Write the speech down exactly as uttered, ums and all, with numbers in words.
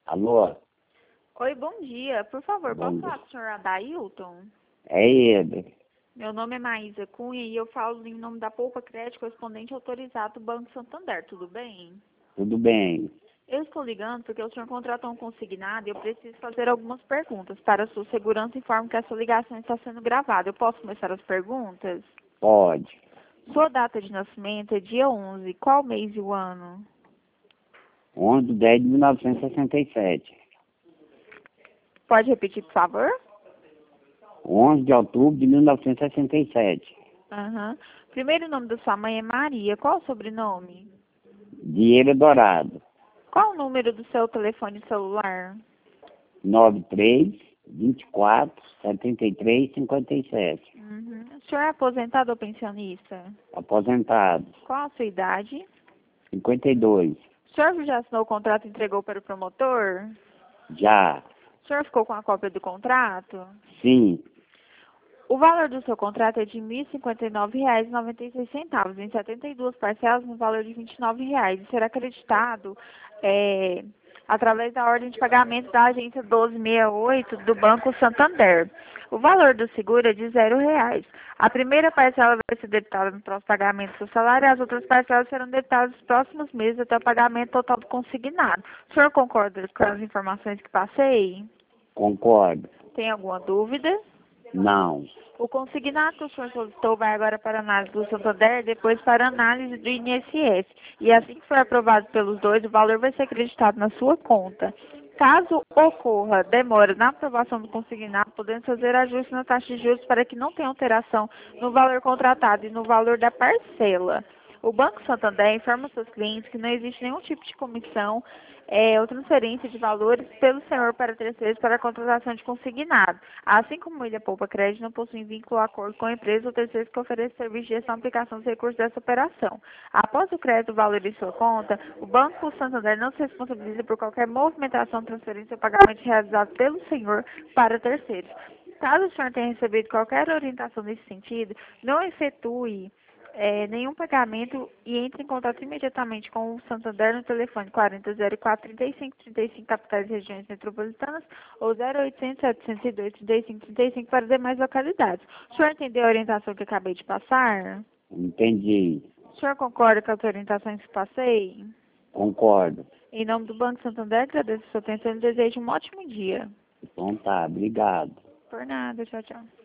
Alô? Oi, bom dia. Por favor, Bom posso dia. falar com o senhor Adailton? É ele. Meu nome é Maísa Cunha e eu falo em nome da Poupa Crédito, correspondente autorizado do Banco Santander, tudo bem? Tudo bem? Eu estou ligando porque o senhor contratou um consignado e eu preciso fazer algumas perguntas. Para a sua segurança, informo que essa ligação está sendo gravada. Eu posso começar as perguntas? Pode. Sua data de nascimento é dia onze. Qual mês e o ano? onze de dez de mil novecentos e sessenta e sete. Pode repetir, por favor? onze de outubro de mil novecentos e sessenta e sete. Aham. Primeiro nome da sua mãe é Maria. Qual o sobrenome? Dinheiro Dourado. Qual o número do seu telefone celular? nove três, vinte e quatro, setenta e três, cinquenta e sete. Uhum. O senhor é aposentado ou pensionista? Aposentado. Qual a sua idade? cinquenta e dois. O senhor já assinou o contrato e entregou para o promotor? Já. O senhor ficou com a cópia do contrato? Sim. O valor do seu contrato é de mil e cinquenta e nove reais e noventa e seis centavos, em setenta e duas parcelas no valor de vinte e nove reais. E será acreditado é, através da ordem de pagamento da agência doze sessenta e oito do Banco Santander. O valor do seguro é de zero reais. A primeira parcela vai ser debitada no próximo pagamento do seu salário e as outras parcelas serão debitadas nos próximos meses até o pagamento total do consignado. O senhor concorda com as informações que passei? Concordo. Tem alguma dúvida? Não. O consignado que o senhor solicitou vai agora para a análise do Santander, depois para a análise do I N S S. E assim que for aprovado pelos dois, o valor vai ser acreditado na sua conta. Caso ocorra demora na aprovação do consignado, podemos fazer ajustes na taxa de juros para que não tenha alteração no valor contratado e no valor da parcela. O Banco Santander informa seus clientes que não existe nenhum tipo de comissão é, ou transferência de valores pelo senhor para terceiros para a contratação de consignado. Assim como ele, a Poupa Crédito, não possui vínculo ou acordo com a empresa ou terceiros que oferecem serviço de gestão e aplicação dos recursos dessa operação. Após o crédito valor em sua conta, o Banco Santander não se responsabiliza por qualquer movimentação, transferência ou pagamento realizado pelo senhor para terceiros. Caso o senhor tenha recebido qualquer orientação nesse sentido, não efetue É, nenhum pagamento e entre em contato imediatamente com o Santander no telefone quarenta, zero quatro, trinta e cinco, trinta e cinco, capitais e regiões metropolitanas, ou zero oitocentos, setecentos e dois, trinta e cinco, trinta e cinco para demais localidades. O senhor entendeu a orientação que eu acabei de passar? Entendi. O senhor concorda com as orientações que passei? Concordo. Em nome do Banco Santander, agradeço a sua atenção e desejo um ótimo dia. Então tá, obrigado. Por nada, tchau, tchau.